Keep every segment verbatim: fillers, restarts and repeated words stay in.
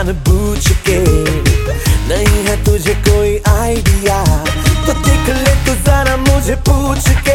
जानबूझ के। नहीं है तुझे कोई आइडिया तो देख ले तू जरा मुझे पूछ के।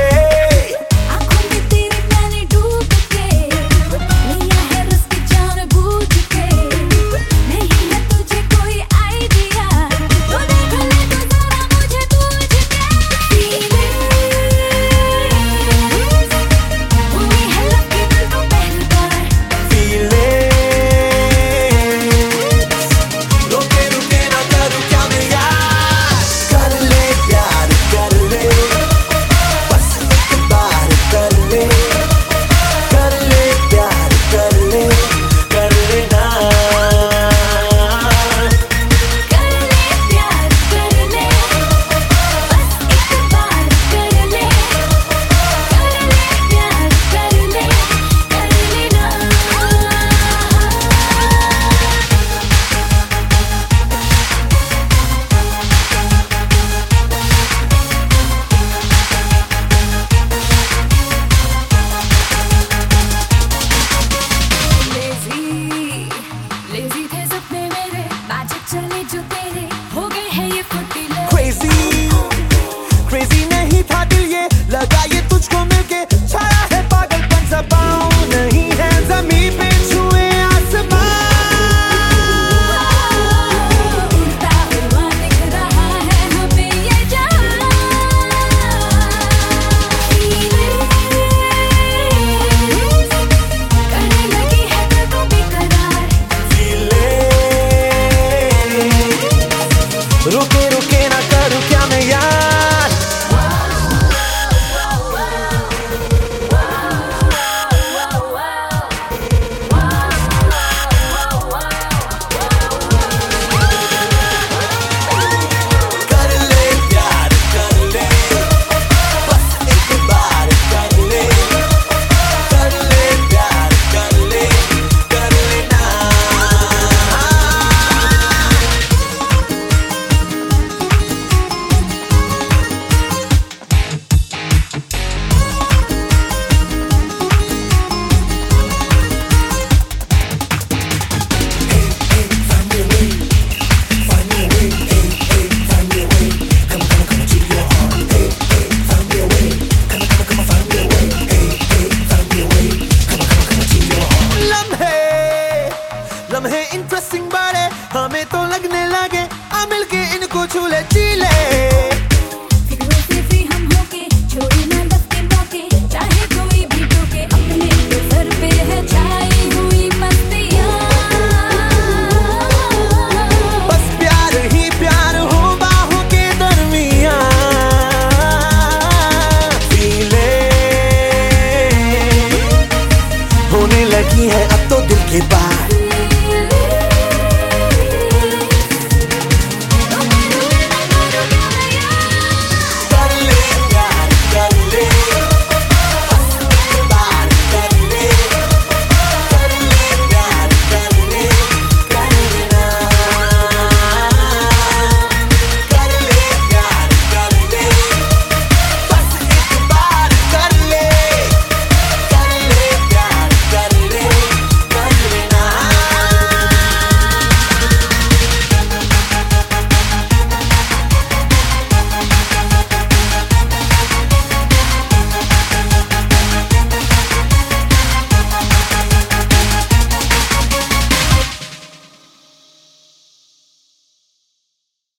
Crazy, crazy नहीं था दिल ये, लगा ये तुझको मिलके छाया है पागलपन सा। पाँव नहीं है ज़मीन पे छुए आसमां। उड़ता हुआ दिख रहा है हमें ये जहां। करने लगी है दिल को बेकरार। रुके रुके ना करूँ क्या मैं यार। लम्हे इंटरेस्टिंग बारे हमें तो लगने लगे, आ मिलके इनको छूले चीले। फिक्रों से फ्री हम होके छोड़े ना दफ्ते मौके, चाहे कोई भी टोके अपने तो सर पे है छाई हुई मस्तियाँ। बस प्यार ही प्यार हो बाहों के दरमियाँ। फीले होने लगी है अब तो दिल के पार।